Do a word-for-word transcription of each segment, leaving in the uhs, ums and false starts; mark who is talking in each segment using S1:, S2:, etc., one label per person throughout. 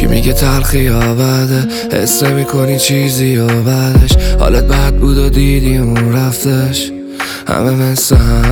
S1: کی میگه تلخی یا بده، حس میکنی چیزی یا بعدش حالت بد بود و دیدی اون رفتش. همه مثل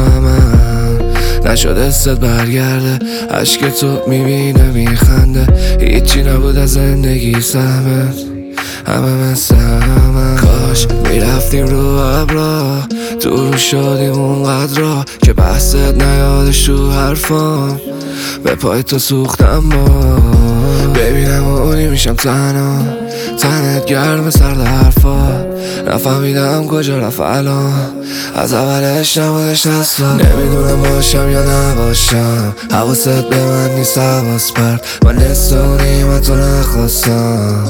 S1: همه نشد حست برگرده، عشق تو میبینه میخنده، هیچی نبود از زندگی سهمت. همه مثل همه کاش میرفتیم رو ابرا، دور شدیم اونقدر را که بحثت نیادش تو حرفام. به پای تو سوختم با ببینم اونی میشم تنها، تنت گرم سرد حرفات، نفهمیدم کجا رفت الان، از اولش نبودش اصلا. نمیدونم باشم یا نباشم، حواست به من نیست حواس پرد، من نستونی من تو نخواستم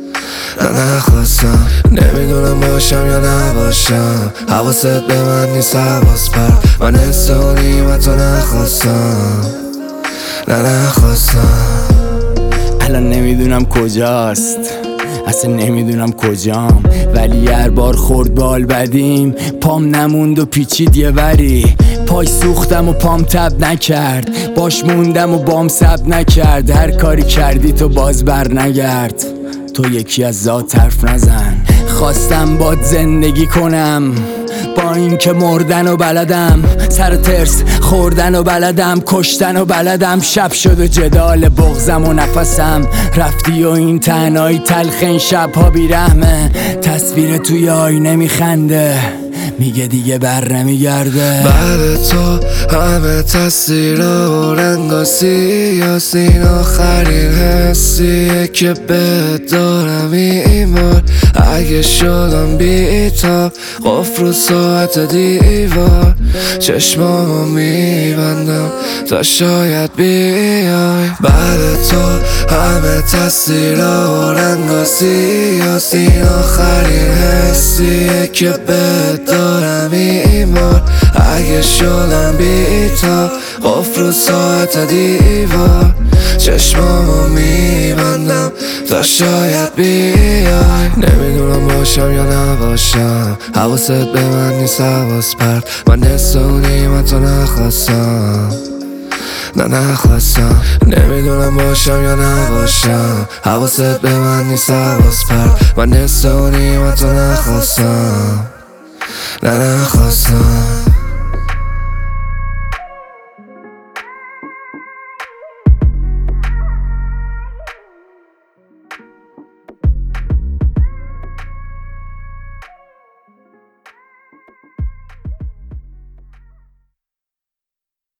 S1: نه نخواستم. نمیدونم باشم یا نباشم، حواست به من نیست حواس پرد، من نستونی من تو نخواستم نه نخواستم.
S2: الان نمیدونم کجاست، اصلا نمیدونم کجام، ولی هر بار خورد بال بدیم پام نموند و پیچید یه وری. پای سوختم و پام تب نکرد، باش موندم و بام سب نکرد. هر کاری کردی تو باز بر نگرد، تو یکی از ذات حرف نزن. خواستم باد زندگی کنم با این که مردن و بلدم، سر ترس خوردن و بلدم، کشتن و بلدم. شب شد و جدال بغزم و نفسم رفتی و این تنهایی تلخ، این شبها بیرحمه. تصویر توی آینه میخنده میگه دیگه بر نمیگرده.
S1: بعد تو همه تصویرها و رنگا سیاسین، آخرین حسیه که بهت دارم این بار. اگه شدم بیتاب قفل رو ساعت دیوار، چشمامو میبندم تا شاید بیای. بعد تو همه تصویرها و رنگا سیاسین، آخرین حسیه که بهت دارم این بار. اگه شدم بیتاب قفل رو ساعت دیوار، چشمامو میبندم تا شاید بیای. نمیدونم باشم یا نباشم، حواست به من نیست حواس پرد، من نستونی من تو نخواستم نه نخواستم. نمیدونم باشم یا نباشم، حواست به من نیست حواس پرد، من نستونی من تو نخواستم نه نخواستم.